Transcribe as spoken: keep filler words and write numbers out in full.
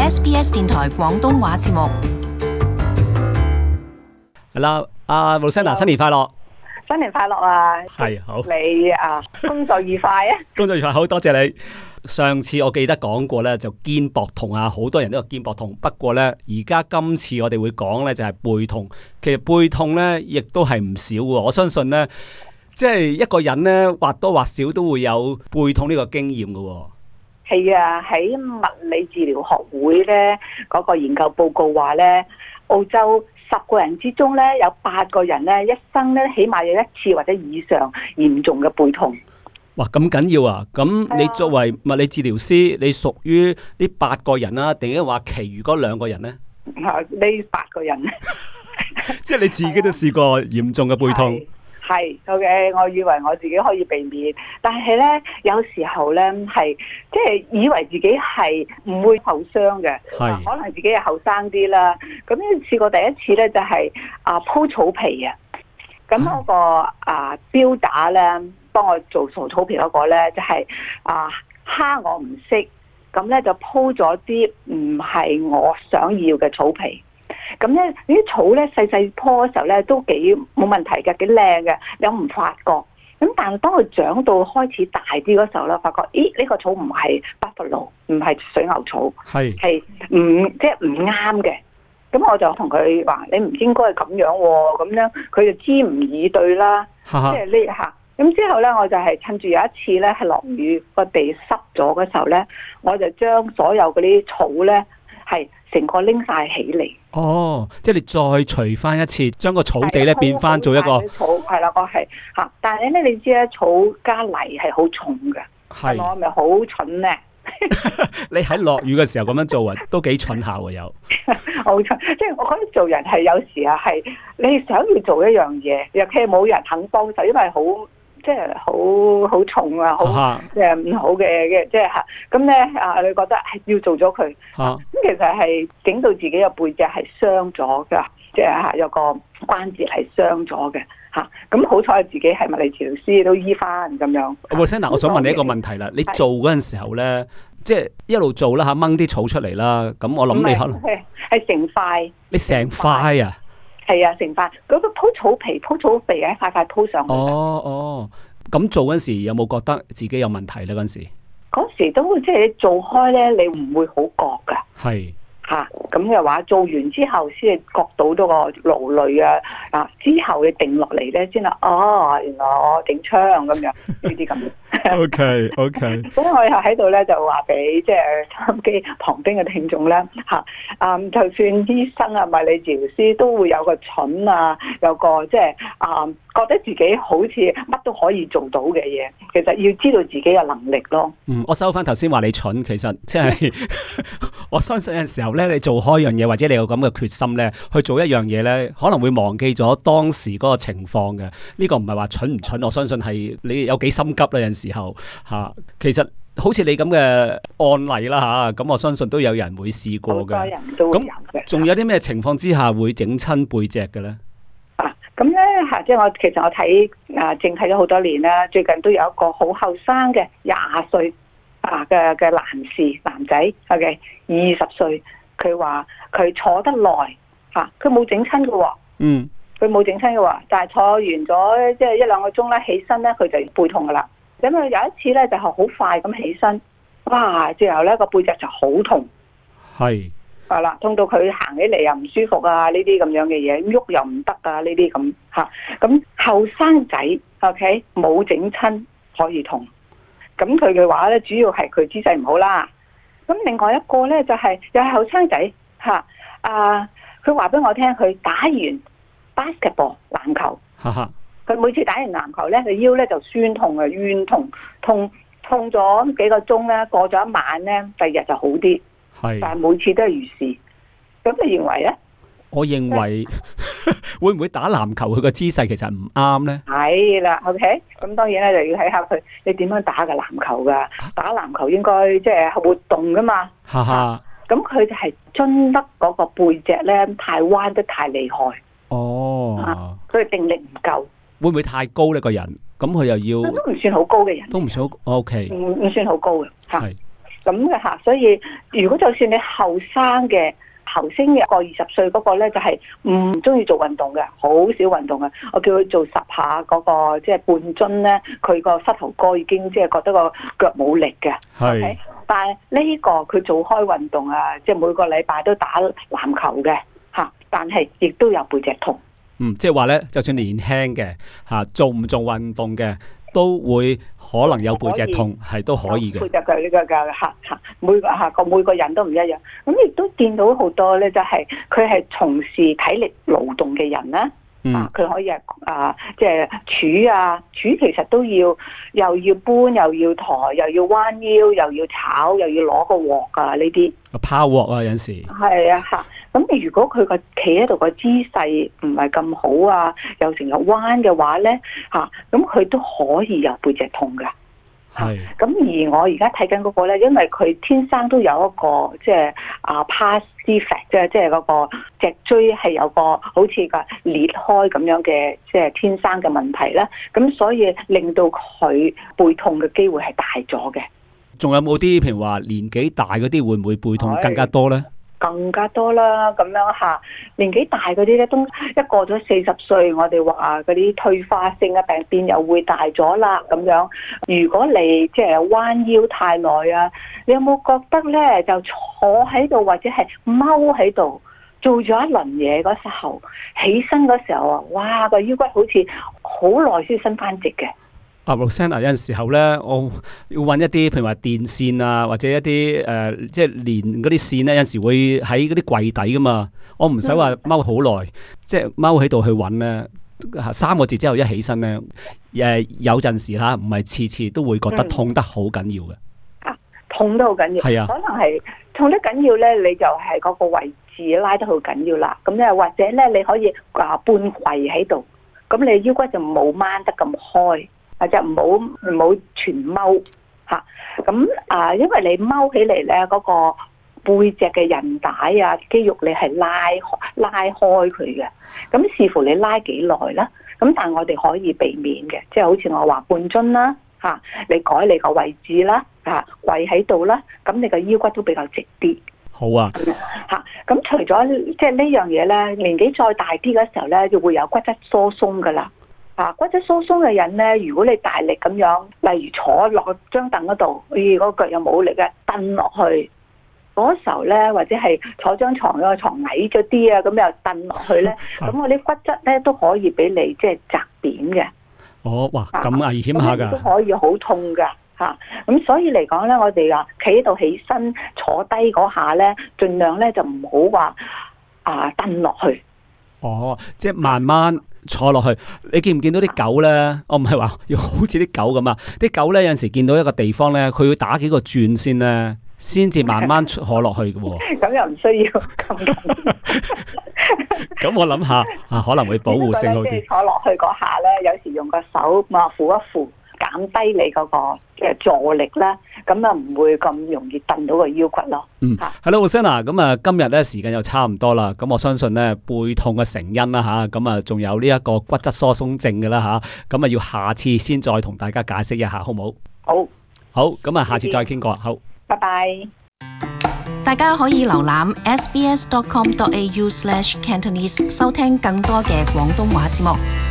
S B S 電台廣東話節目。 係啦，阿 Rosanna 新年快樂！ 新年快樂啊！ 係好， 你啊工作愉快啊！ 工作愉快，好多謝你。上次我記得講過咧，就肩膊痛啊，好多人都有肩膊痛。不過咧，而家今次我哋會講咧就係背痛。其實背痛咧亦都係唔少嘅。我相信咧，即係一個人咧或多或少都會有背痛呢個經驗嘅。 係啊，喺物理治療學會咧嗰個研究報告話咧，澳洲十個人之中咧有八個人咧一生咧起碼有一次或者以上嚴重嘅背痛。 哇，咁緊要啊！咁你作為物理治療師，你屬於呢八個人啊，定係話其餘嗰兩個人咧？ 呢八個人， 即係你自己都試過嚴重嘅背痛。 係，OK，我以為我自己可以避免，但係咧有時候咧係即係以為自己係唔會受傷嘅，可能自己係後生啲啦。咁呢試過第一次咧就係、是、啊鋪草皮啊，咁嗰、那個啊標打咧幫我做掃草皮嗰個咧就係、是、啊蝦我唔識，咁咧就鋪咗啲唔係我想要嘅草皮。咁咧，呢啲草咧細細棵嘅時候咧都幾冇問題嘅，幾靚嘅，你唔發覺。咁但係當佢長到開始大啲嗰時候咧，發覺，咦？呢、這個草唔係 buffalo，唔係水牛草，係係唔即係唔啱嘅。咁我就同佢話：你唔應該係咁樣喎。咁樣佢就支吾以對啦。即係呢下。咁之後咧，我就係趁住有一次咧係落雨，個地濕咗嘅時候咧，我就將所有嗰啲草咧係成個拎晒起嚟。哦， 即係你再除翻一次，將個草地咧變翻做一個草，係啦，我係嚇。但係咧，你知咧，草加泥係好重嘅，係我咪好蠢咧？ 你喺落雨嘅時候咁樣做啊，都幾蠢下喎，有好蠢。即係我覺得做人係有時啊，係你想要做一樣嘢，尤其係冇人肯幫手，因為好。即係好好重啊，好即係唔好嘅嘅，即係嚇咁咧啊！你覺得係要做咗佢，咁、啊、其實係整到自己嘅背脊係傷咗㗎，即係嚇有個關節係傷咗嘅嚇。咁、啊、好彩自己係物理治療師都醫翻咁樣。 Rosanna，我想問你一個問題啦，你做嗰陣時候咧，即係一路做啦嚇，掹啲草出嚟啦，咁我諗你可能係係成塊， 你成塊啊？ 係啊，成塊嗰個鋪草皮，鋪草皮嘅一塊塊鋪上去。 哦哦，咁做嗰時有冇覺得自己有問題咧？嗰時嗰時都即係你做開咧，你唔會好覺噶。係嚇咁嘅話，做完之後先係覺到多個勞累啊！啊，之後你定落嚟咧，先啦。哦，原來我整槍咁樣呢啲咁。 O K O K。 所以我又喺度咧，就話俾即係收音機旁邊嘅聽眾咧嚇，啊，就算醫生啊、物理治療師都會有個蠢啊，有個即係啊，覺得自己好似乜都可以做到嘅嘢，其實要知道自己嘅能力咯。 嗯，我收翻頭先話你蠢，其實即係我相信有陣時候咧，你做開樣嘢，或者你有咁嘅決心咧，去做一樣嘢咧，可能會忘記咗當時嗰個情況嘅。呢個唔係話蠢唔蠢，我相信係你有幾心急啦。有陣時候嚇，其實好似你咁嘅案例啦嚇，咁我相信都有人會試過嘅。好多人都會有嘅。咁仲有啲咩情況之下會整親背脊嘅咧？ 啊，咁咧嚇，即係我其實我睇啊，正睇咗好多年啦。最近都有一個好後生嘅廿歲啊嘅嘅男士男仔，OK，二十歲，佢話佢坐得耐嚇，佢冇整親嘅喎。嗯。佢冇整親嘅喎，但係坐完咗即係一兩個鐘咧，起身咧佢就背痛噶啦。咁佢有一次咧就係好快咁起身，哇！之後咧個背脊就好痛，係係啦，痛到佢行起嚟又唔舒服啊！呢啲咁樣嘅嘢，喐又唔得啊！呢啲咁嚇，咁後生仔 OK 冇整親可以痛，咁佢嘅話咧主要係佢姿勢唔好啦。咁另外一個咧就係、是、又係後生仔嚇啊！佢話俾我聽，佢打完 basketball 籃球，佢每次打完籃球咧，佢腰咧就酸痛啊，冤痛，痛痛咗幾個鐘咧，過咗一晚咧，第二日就好啲。係，但係每次都係如是。咁你認為咧？ 我認為會唔會打籃球佢個姿勢其實唔啱咧？ 係啦 ，OK。咁當然咧就要睇下佢你點樣打嘅籃球噶。打籃球應該即係活動噶嘛。哈哈。咁佢就係樽得嗰個背脊咧，太彎得太厲害。哦，佢、啊、定力唔夠， 會唔會太高呢個人？咁佢又要都唔算好高嘅人， 都唔算好 OK， 唔唔算好高嘅。係咁嘅嚇，所以如果就算你後生嘅後生嘅過二十歲嗰個咧，就係唔中意做運動嘅，好少運動嘅。我叫佢做十下嗰個即係半樽咧，佢個膝頭哥已經即係覺得個腳冇力嘅。 係。 Okay? 但係呢個佢做開運動啊，即係每個禮拜都打籃球嘅嚇，但係亦都有背脊痛。 嗯，即係話咧，就算年輕嘅嚇，做唔做運動嘅，都會可能有背脊痛，係都可以嘅。 背脊嘅呢個嘅嚇嚇，每個嚇個每個人都唔一樣。咁亦都見到好多咧，就係佢係從事體力勞動嘅人啦。嗯、啊，佢可以係啊，即係柱啊，柱其實都要又要搬，又要抬，又要彎腰，又要炒，又要攞個鑊啊呢啲。個拋鑊啊，有陣時。係啊嚇。咁你如果佢個企喺度個姿勢唔係咁好啊，又成日彎嘅話咧嚇，咁佢都可以有背脊痛㗎。係。咁而我而家睇緊嗰個咧，因為佢天生都有一個即係啊 pars defect，即係即係嗰個脊椎係有個好似個裂開咁樣嘅即係天生嘅問題啦。咁所以令到佢背痛嘅機會係大咗嘅。 仲有冇啲譬如話年紀大嗰啲會唔會背痛更加多咧？ 更加多啦，咁樣嚇年紀大嗰啲咧，都一過咗四十歲，我哋話嗰啲退化性嘅病變又會大咗啦，咁樣。如果你即係彎腰太耐啊，你有冇覺得咧就坐喺度或者係踎喺度做咗一輪嘢嗰時候，起身嗰時候啊，哇個腰骨好似好耐先伸翻直嘅。 阿 Rosanna 有陣時候咧，我要揾一啲譬如話電線啊，或者一啲誒、呃，即係連嗰啲線咧，有陣時會喺嗰啲櫃底噶嘛。我唔使話踎好耐，嗯、即係踎喺度去揾咧。三個字之後一起身咧，誒、呃、有陣時嚇，唔係次次都會覺得痛得好緊要嘅、嗯。啊，痛得好緊要。係啊，可能係痛得緊要咧，你就係嗰個位置拉得好緊要啦。咁咧，或者咧，你可以啊半跪喺度，咁你腰骨就冇掹得咁開。或者唔好唔好全踎嚇，咁啊，因為你踎起嚟咧，嗰個背脊嘅韌帶啊、肌肉你係拉拉開佢嘅，咁視乎你拉幾耐啦。咁但係我哋可以避免嘅，即係好似我話半樽啦嚇，你改你個位置啦嚇，跪喺度啦，咁你個腰骨都比較直啲。 好啊嚇，咁除咗即係呢樣嘢咧，年紀再大啲嘅時候咧，就會有骨質疏鬆噶啦。啊，骨質疏鬆嘅人咧，如果你大力咁樣，例如坐落張凳嗰度，咦，嗰個腳又冇力嘅，蹬落去嗰時候咧，或者係坐張床，個床矮咗啲啊，咁又蹬落去咧，咁我啲骨質咧都可以俾你即係砸扁嘅。 哦，哇，咁危險下㗎， 都可以好痛㗎嚇。咁所以嚟講咧，我哋啊企喺度起身坐低嗰下咧，盡量咧就唔好話啊蹬落去。哦， 即係慢慢坐落去。你見唔見到啲狗咧？我唔係話要好似啲狗咁啊！啲狗咧有陣時見到一個地方咧，佢要打幾個轉先咧，先至慢慢坐落去嘅喎。 咁又唔需要咁緊。 咁我諗下啊，可能會保護性好啲。 坐落去嗰下咧，有時用個手嘛扶一扶，減低你嗰個嘅助力啦，咁啊唔會咁容易蹬到個腰骨咯。 嗯，係咯，Rosanna，咁啊今日咧時間又差唔多啦，咁我相信咧背痛嘅成因啦吓，咁啊仲有呢一個骨質疏鬆症嘅啦吓，咁啊要下次先再同大家解釋一下，好唔好？ 好， 好，咁啊下次再傾過，好， 拜拜。 大家可以瀏覽 s b s dot com dot a u slash cantonese 收聽更多嘅廣東話節目。